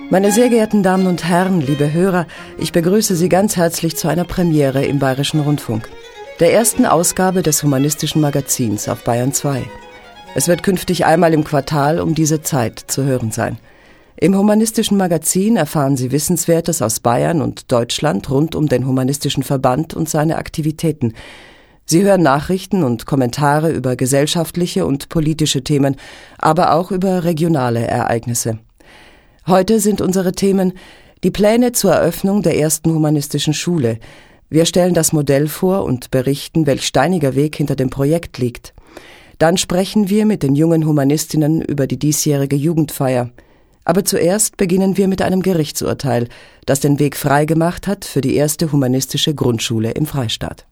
Meine sehr geehrten Damen und Herren, liebe Hörer, ich begrüße Sie ganz herzlich zu einer Premiere im Bayerischen Rundfunk, der ersten Ausgabe des Humanistischen Magazins auf Bayern 2. Es wird künftig einmal im Quartal um diese Zeit zu hören sein. Im Humanistischen Magazin erfahren Sie Wissenswertes aus Bayern und Deutschland rund um den Humanistischen Verband und seine Aktivitäten. Sie hören Nachrichten und Kommentare über gesellschaftliche und politische Themen, aber auch über regionale Ereignisse. Heute sind unsere Themen die Pläne zur Eröffnung der ersten humanistischen Schule. Wir stellen das Modell vor und berichten, welch steiniger Weg hinter dem Projekt liegt. Dann sprechen wir mit den jungen Humanistinnen über die diesjährige Jugendfeier. Aber zuerst beginnen wir mit einem Gerichtsurteil, das den Weg freigemacht hat für die erste humanistische Grundschule im Freistaat.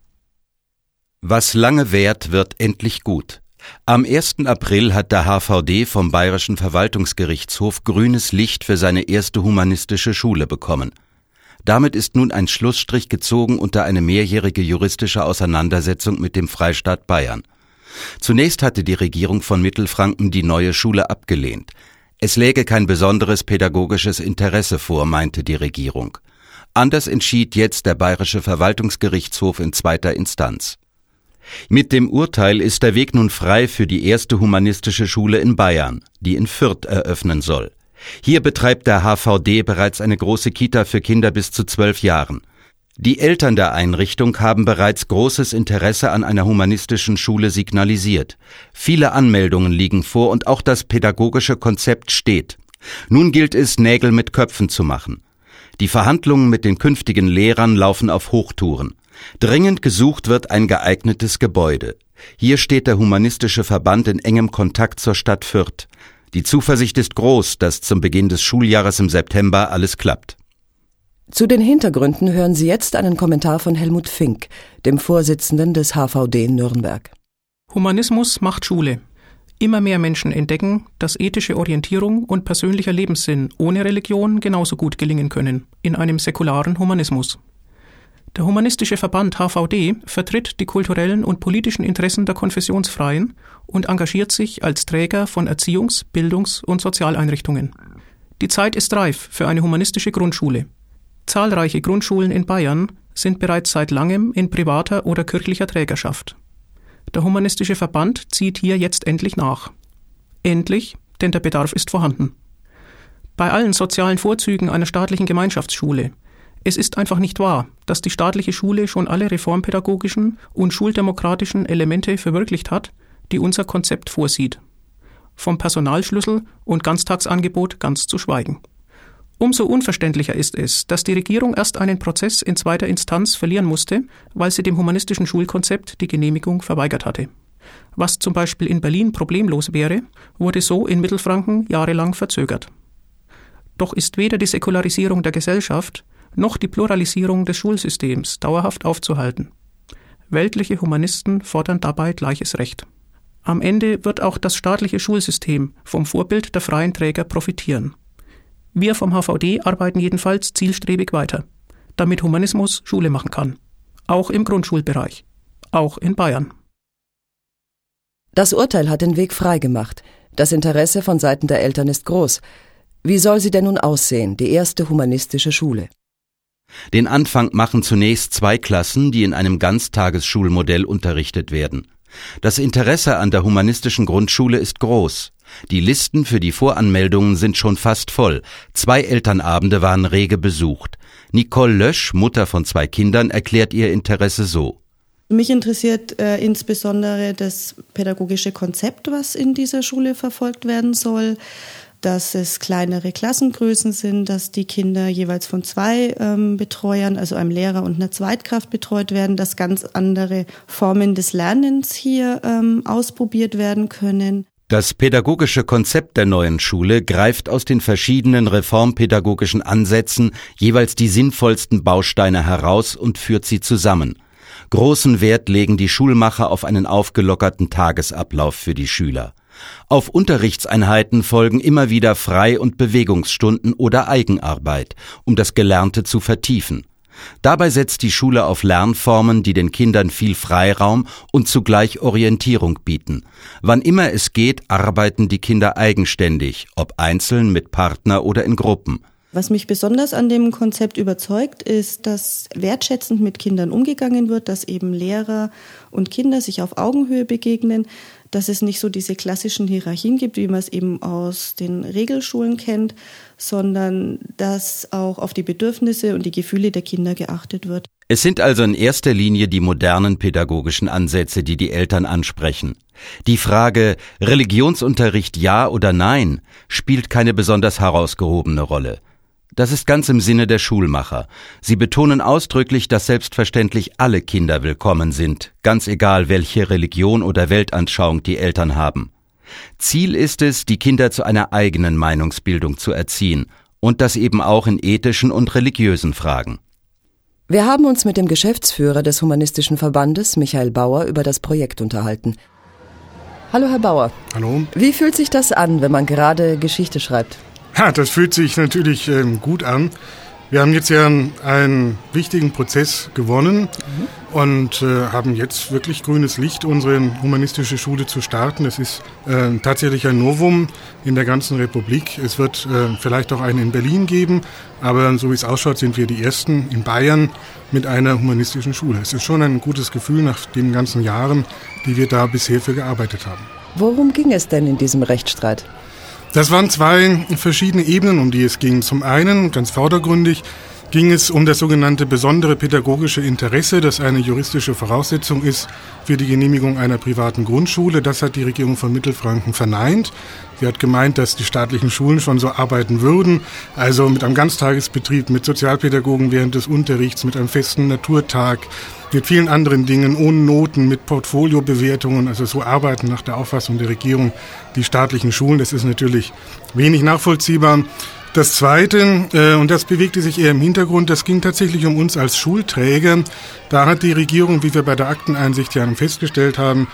Was lange währt, wird endlich gut. Am 1. April hat der HVD vom Bayerischen Verwaltungsgerichtshof grünes Licht für seine erste humanistische Schule bekommen. Damit ist nun ein Schlussstrich gezogen unter eine mehrjährige juristische Auseinandersetzung mit dem Freistaat Bayern. Zunächst hatte die Regierung von Mittelfranken die neue Schule abgelehnt. Es läge kein besonderes pädagogisches Interesse vor, meinte die Regierung. Anders entschied jetzt der Bayerische Verwaltungsgerichtshof in zweiter Instanz. Mit dem Urteil ist der Weg nun frei für die erste humanistische Schule in Bayern, die in Fürth eröffnen soll. Hier betreibt der HVD bereits eine große Kita für Kinder bis zu 12 Jahren. Die Eltern der Einrichtung haben bereits großes Interesse an einer humanistischen Schule signalisiert. Viele Anmeldungen liegen vor und auch das pädagogische Konzept steht. Nun gilt es, Nägel mit Köpfen zu machen. Die Verhandlungen mit den künftigen Lehrern laufen auf Hochtouren. Dringend gesucht wird ein geeignetes Gebäude. Hier steht der Humanistische Verband in engem Kontakt zur Stadt Fürth. Die Zuversicht ist groß, dass zum Beginn des Schuljahres im September alles klappt. Zu den Hintergründen hören Sie jetzt einen Kommentar von Helmut Fink, dem Vorsitzenden des HVD in Nürnberg. Humanismus macht Schule. Immer mehr Menschen entdecken, dass ethische Orientierung und persönlicher Lebenssinn ohne Religion genauso gut gelingen können, in einem säkularen Humanismus. Der Humanistische Verband HVD vertritt die kulturellen und politischen Interessen der Konfessionsfreien und engagiert sich als Träger von Erziehungs-, Bildungs- und Sozialeinrichtungen. Die Zeit ist reif für eine humanistische Grundschule. Zahlreiche Grundschulen in Bayern sind bereits seit langem in privater oder kirchlicher Trägerschaft. Der Humanistische Verband zieht hier jetzt endlich nach. Endlich, denn der Bedarf ist vorhanden. Bei allen sozialen Vorzügen einer staatlichen Gemeinschaftsschule. Es ist einfach nicht wahr, dass die staatliche Schule schon alle reformpädagogischen und schuldemokratischen Elemente verwirklicht hat, die unser Konzept vorsieht. Vom Personalschlüssel und Ganztagsangebot ganz zu schweigen. Umso unverständlicher ist es, dass die Regierung erst einen Prozess in zweiter Instanz verlieren musste, weil sie dem humanistischen Schulkonzept die Genehmigung verweigert hatte. Was zum Beispiel in Berlin problemlos wäre, wurde so in Mittelfranken jahrelang verzögert. Doch ist weder die Säkularisierung der Gesellschaft noch die Pluralisierung des Schulsystems dauerhaft aufzuhalten. Weltliche Humanisten fordern dabei gleiches Recht. Am Ende wird auch das staatliche Schulsystem vom Vorbild der freien Träger profitieren. Wir vom HVD arbeiten jedenfalls zielstrebig weiter, damit Humanismus Schule machen kann. Auch im Grundschulbereich. Auch in Bayern. Das Urteil hat den Weg freigemacht. Das Interesse von Seiten der Eltern ist groß. Wie soll sie denn nun aussehen, die erste humanistische Schule? Den Anfang machen zunächst 2 Klassen, die in einem Ganztagesschulmodell unterrichtet werden. Das Interesse an der humanistischen Grundschule ist groß. Die Listen für die Voranmeldungen sind schon fast voll. 2 Elternabende waren rege besucht. Nicole Lösch, Mutter von 2 Kindern, erklärt ihr Interesse so. Mich interessiert insbesondere das pädagogische Konzept, was in dieser Schule verfolgt werden soll. Dass es kleinere Klassengrößen sind, dass die Kinder jeweils von 2 Betreuern, also einem Lehrer und einer Zweitkraft betreut werden, dass ganz andere Formen des Lernens hier ausprobiert werden können. Das pädagogische Konzept der neuen Schule greift aus den verschiedenen reformpädagogischen Ansätzen jeweils die sinnvollsten Bausteine heraus und führt sie zusammen. Großen Wert legen die Schulmacher auf einen aufgelockerten Tagesablauf für die Schüler. Auf Unterrichtseinheiten folgen immer wieder Frei- und Bewegungsstunden oder Eigenarbeit, um das Gelernte zu vertiefen. Dabei setzt die Schule auf Lernformen, die den Kindern viel Freiraum und zugleich Orientierung bieten. Wann immer es geht, arbeiten die Kinder eigenständig, ob einzeln, mit Partner oder in Gruppen. Was mich besonders an dem Konzept überzeugt, ist, dass wertschätzend mit Kindern umgegangen wird, dass eben Lehrer und Kinder sich auf Augenhöhe begegnen, dass es nicht so diese klassischen Hierarchien gibt, wie man es eben aus den Regelschulen kennt, sondern dass auch auf die Bedürfnisse und die Gefühle der Kinder geachtet wird. Es sind also in erster Linie die modernen pädagogischen Ansätze, die die Eltern ansprechen. Die Frage Religionsunterricht ja oder nein spielt keine besonders herausgehobene Rolle. Das ist ganz im Sinne der Schulmacher. Sie betonen ausdrücklich, dass selbstverständlich alle Kinder willkommen sind, ganz egal, welche Religion oder Weltanschauung die Eltern haben. Ziel ist es, die Kinder zu einer eigenen Meinungsbildung zu erziehen und das eben auch in ethischen und religiösen Fragen. Wir haben uns mit dem Geschäftsführer des Humanistischen Verbandes, Michael Bauer, über das Projekt unterhalten. Hallo, Herr Bauer. Hallo. Wie fühlt sich das an, wenn man gerade Geschichte schreibt? Ja, das fühlt sich natürlich gut an. Wir haben jetzt ja einen wichtigen Prozess gewonnen und haben jetzt wirklich grünes Licht, unsere humanistische Schule zu starten. Es ist tatsächlich ein Novum in der ganzen Republik. Es wird vielleicht auch eine in Berlin geben, aber so wie es ausschaut, sind wir die Ersten in Bayern mit einer humanistischen Schule. Es ist schon ein gutes Gefühl nach den ganzen Jahren, die wir da bisher für gearbeitet haben. Worum ging es denn in diesem Rechtsstreit? Das waren zwei verschiedene Ebenen, um die es ging. Zum einen, ganz vordergründig, ging es um das sogenannte besondere pädagogische Interesse, das eine juristische Voraussetzung ist für die Genehmigung einer privaten Grundschule. Das hat die Regierung von Mittelfranken verneint. Sie hat gemeint, dass die staatlichen Schulen schon so arbeiten würden, also mit einem Ganztagesbetrieb, mit Sozialpädagogen während des Unterrichts, mit einem festen Naturtag, mit vielen anderen Dingen, ohne Noten, mit Portfoliobewertungen, also so arbeiten nach der Auffassung der Regierung die staatlichen Schulen. Das ist natürlich wenig nachvollziehbar. Das Zweite, und das bewegte sich eher im Hintergrund, das ging tatsächlich um uns als Schulträger. Da hat die Regierung, wie wir bei der Akteneinsicht ja festgestellt haben,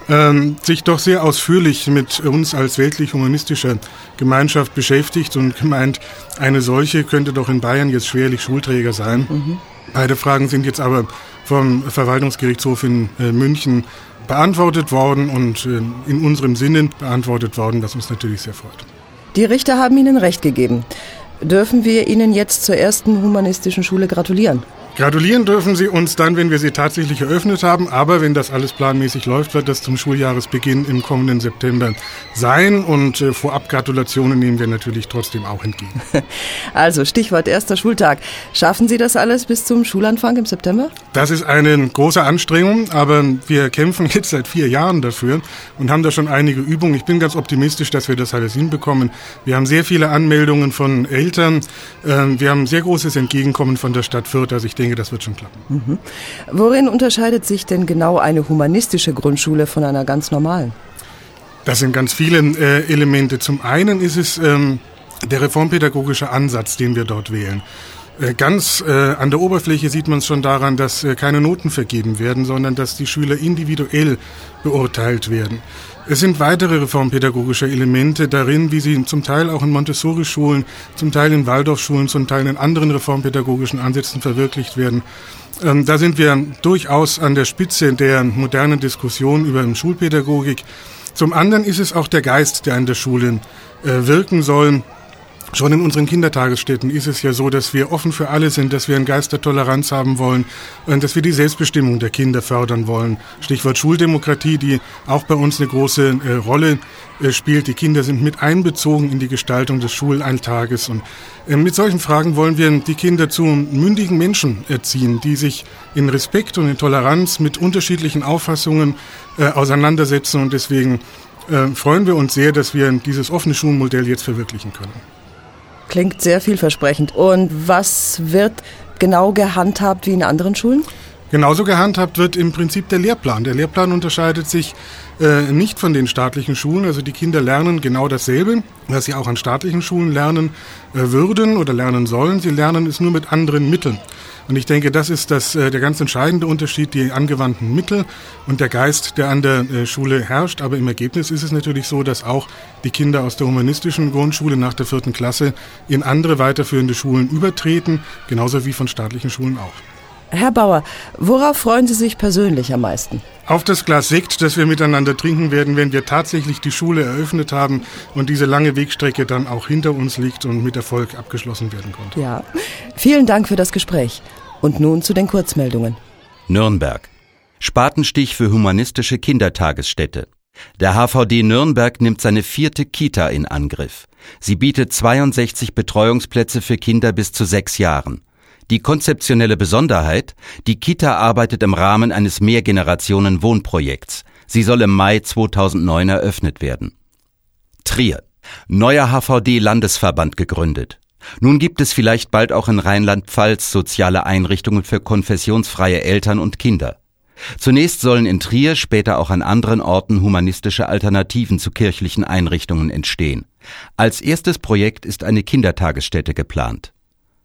sich doch sehr ausführlich mit uns als weltlich-humanistischer Gemeinschaft beschäftigt und gemeint, eine solche könnte doch in Bayern jetzt schwerlich Schulträger sein. Beide Fragen sind jetzt aber vom Verwaltungsgerichtshof in München beantwortet worden und in unserem Sinne beantwortet worden, was uns natürlich sehr freut. Die Richter haben Ihnen Recht gegeben. Dürfen wir Ihnen jetzt zur ersten humanistischen Schule gratulieren? Gratulieren dürfen Sie uns dann, wenn wir sie tatsächlich eröffnet haben. Aber wenn das alles planmäßig läuft, wird das zum Schuljahresbeginn im kommenden September sein. Und vorab Gratulationen nehmen wir natürlich trotzdem auch entgegen. Also Stichwort erster Schultag. Schaffen Sie das alles bis zum Schulanfang im September? Das ist eine große Anstrengung, aber wir kämpfen jetzt seit 4 Jahren dafür und haben da schon einige Übungen. Ich bin ganz optimistisch, dass wir das alles hinbekommen. Wir haben sehr viele Anmeldungen von Eltern. Wir haben sehr großes Entgegenkommen von der Stadt Fürth. Also ich denke, das wird schon klappen. Worin unterscheidet sich denn genau eine humanistische Grundschule von einer ganz normalen? Das sind ganz viele Elemente. Zum einen ist es der reformpädagogische Ansatz, den wir dort wählen. Ganz an der Oberfläche sieht man es schon daran, dass keine Noten vergeben werden, sondern dass die Schüler individuell beurteilt werden. Es sind weitere reformpädagogische Elemente darin, wie sie zum Teil auch in Montessori-Schulen, zum Teil in Waldorfschulen, zum Teil in anderen reformpädagogischen Ansätzen verwirklicht werden. Da sind wir durchaus an der Spitze der modernen Diskussion über Schulpädagogik. Zum anderen ist es auch der Geist, der an der Schule wirken soll. Schon in unseren Kindertagesstätten ist es ja so, dass wir offen für alle sind, dass wir einen Geist der Toleranz haben wollen und dass wir die Selbstbestimmung der Kinder fördern wollen. Stichwort Schuldemokratie, die auch bei uns eine große Rolle spielt. Die Kinder sind mit einbezogen in die Gestaltung des Schulalltages und mit solchen Fragen wollen wir die Kinder zu mündigen Menschen erziehen, die sich in Respekt und in Toleranz mit unterschiedlichen Auffassungen auseinandersetzen und deswegen freuen wir uns sehr, dass wir dieses offene Schulmodell jetzt verwirklichen können. Klingt sehr vielversprechend. Und was wird genau gehandhabt wie in anderen Schulen? Genauso gehandhabt wird im Prinzip der Lehrplan. Der Lehrplan unterscheidet sich nicht von den staatlichen Schulen. Also die Kinder lernen genau dasselbe, was sie auch an staatlichen Schulen lernen würden oder lernen sollen. Sie lernen es nur mit anderen Mitteln. Und ich denke, das ist der ganz entscheidende Unterschied, die angewandten Mittel und der Geist, der an der Schule herrscht. Aber im Ergebnis ist es natürlich so, dass auch die Kinder aus der humanistischen Grundschule nach der 4. Klasse in andere weiterführende Schulen übertreten, genauso wie von staatlichen Schulen auch. Herr Bauer, worauf freuen Sie sich persönlich am meisten? Auf das Glas Sekt, das wir miteinander trinken werden, wenn wir tatsächlich die Schule eröffnet haben und diese lange Wegstrecke dann auch hinter uns liegt und mit Erfolg abgeschlossen werden konnte. Ja, vielen Dank für das Gespräch. Und nun zu den Kurzmeldungen. Nürnberg. Spatenstich für humanistische Kindertagesstätte. Der HVD Nürnberg nimmt seine 4. Kita in Angriff. Sie bietet 62 Betreuungsplätze für Kinder bis zu 6 Jahren. Die konzeptionelle Besonderheit: Die Kita arbeitet im Rahmen eines Mehrgenerationen-Wohnprojekts. Sie soll im Mai 2009 eröffnet werden. Trier. Neuer HVD-Landesverband gegründet. Nun gibt es vielleicht bald auch in Rheinland-Pfalz soziale Einrichtungen für konfessionsfreie Eltern und Kinder. Zunächst sollen in Trier, später auch an anderen Orten humanistische Alternativen zu kirchlichen Einrichtungen entstehen. Als erstes Projekt ist eine Kindertagesstätte geplant.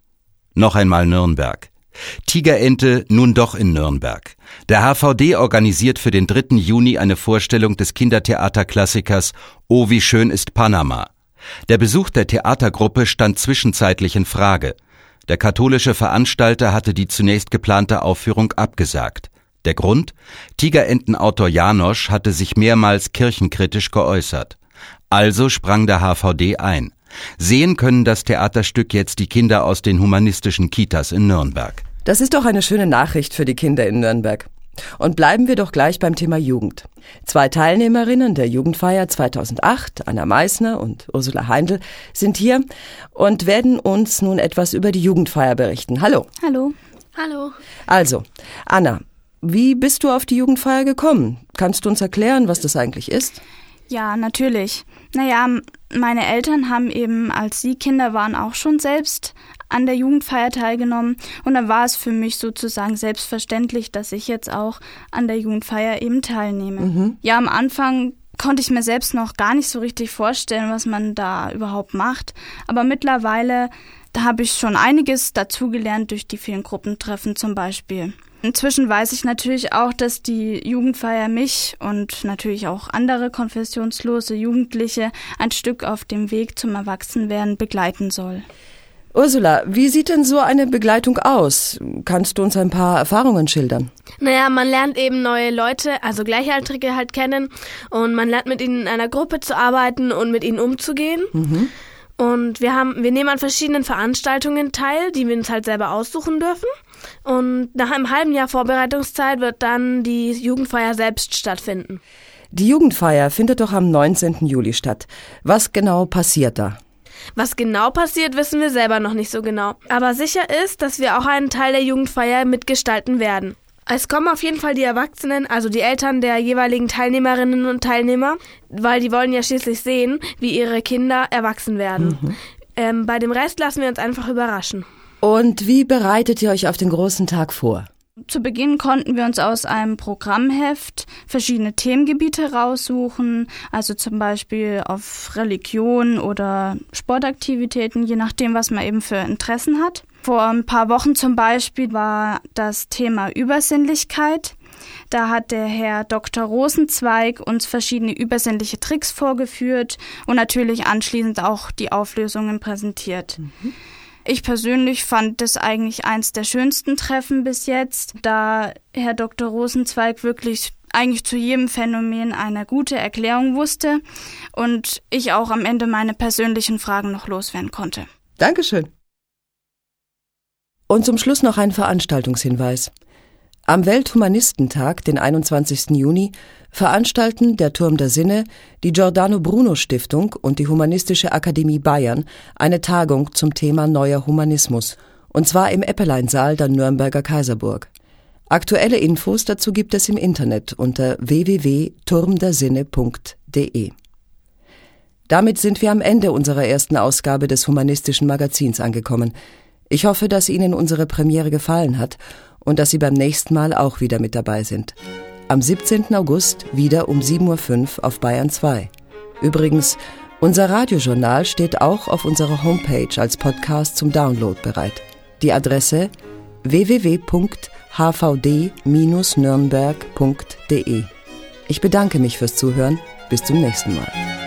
Noch einmal Nürnberg. Tigerente nun doch in Nürnberg. Der HVD organisiert für den 3. Juni eine Vorstellung des Kindertheaterklassikers »Oh, wie schön ist Panama«. Der Besuch der Theatergruppe stand zwischenzeitlich in Frage. Der katholische Veranstalter hatte die zunächst geplante Aufführung abgesagt. Der Grund? Tigerentenautor Janosch hatte sich mehrmals kirchenkritisch geäußert. Also sprang der HVD ein. Sehen können das Theaterstück jetzt die Kinder aus den humanistischen Kitas in Nürnberg. Das ist doch eine schöne Nachricht für die Kinder in Nürnberg. Und bleiben wir doch gleich beim Thema Jugend. 2 Teilnehmerinnen der Jugendfeier 2008, Anna Meissner und Ursula Heindl, sind hier und werden uns nun etwas über die Jugendfeier berichten. Hallo. Hallo. Hallo. Also, Anna, wie bist du auf die Jugendfeier gekommen? Kannst du uns erklären, was das eigentlich ist? Ja, natürlich. Naja, meine Eltern haben eben, als sie Kinder waren, auch schon selbst an der Jugendfeier teilgenommen. Und dann war es für mich sozusagen selbstverständlich, dass ich jetzt auch an der Jugendfeier eben teilnehme. Mhm. Ja, am Anfang konnte ich mir selbst noch gar nicht so richtig vorstellen, was man da überhaupt macht. Aber mittlerweile habe ich schon einiges dazugelernt durch die vielen Gruppentreffen zum Beispiel. Inzwischen weiß ich natürlich auch, dass die Jugendfeier mich und natürlich auch andere konfessionslose Jugendliche ein Stück auf dem Weg zum Erwachsenwerden begleiten soll. Ursula, wie sieht denn so eine Begleitung aus? Kannst du uns ein paar Erfahrungen schildern? Naja, man lernt eben neue Leute, also Gleichaltrige halt kennen, und man lernt mit ihnen in einer Gruppe zu arbeiten und mit ihnen umzugehen. Mhm. Und wir nehmen an verschiedenen Veranstaltungen teil, die wir uns halt selber aussuchen dürfen. Und nach einem halben Jahr Vorbereitungszeit wird dann die Jugendfeier selbst stattfinden. Die Jugendfeier findet doch am 19. Juli statt. Was genau passiert da? Was genau passiert, wissen wir selber noch nicht so genau. Aber sicher ist, dass wir auch einen Teil der Jugendfeier mitgestalten werden. Es kommen auf jeden Fall die Erwachsenen, also die Eltern der jeweiligen Teilnehmerinnen und Teilnehmer, weil die wollen ja schließlich sehen, wie ihre Kinder erwachsen werden. Mhm. Bei dem Rest lassen wir uns einfach überraschen. Und wie bereitet ihr euch auf den großen Tag vor? Zu Beginn konnten wir uns aus einem Programmheft verschiedene Themengebiete raussuchen, also zum Beispiel auf Religion oder Sportaktivitäten, je nachdem, was man eben für Interessen hat. Vor ein paar Wochen zum Beispiel war das Thema Übersinnlichkeit. Da hat der Herr Dr. Rosenzweig uns verschiedene übersinnliche Tricks vorgeführt und natürlich anschließend auch die Auflösungen präsentiert. Mhm. Ich persönlich fand das eigentlich eins der schönsten Treffen bis jetzt, da Herr Dr. Rosenzweig wirklich eigentlich zu jedem Phänomen eine gute Erklärung wusste und ich auch am Ende meine persönlichen Fragen noch loswerden konnte. Dankeschön. Und zum Schluss noch ein Veranstaltungshinweis. Am Welthumanistentag, den 21. Juni, veranstalten der Turm der Sinne, die Giordano Bruno Stiftung und die Humanistische Akademie Bayern eine Tagung zum Thema Neuer Humanismus, und zwar im Eppelein-Saal der Nürnberger Kaiserburg. Aktuelle Infos dazu gibt es im Internet unter www.turmdersinne.de. Damit sind wir am Ende unserer ersten Ausgabe des Humanistischen Magazins angekommen. Ich hoffe, dass Ihnen unsere Premiere gefallen hat und dass Sie beim nächsten Mal auch wieder mit dabei sind. Am 17. August wieder um 7.05 Uhr auf Bayern 2. Übrigens, unser Radiojournal steht auch auf unserer Homepage als Podcast zum Download bereit. Die Adresse www.hvd-nürnberg.de. Ich bedanke mich fürs Zuhören. Bis zum nächsten Mal.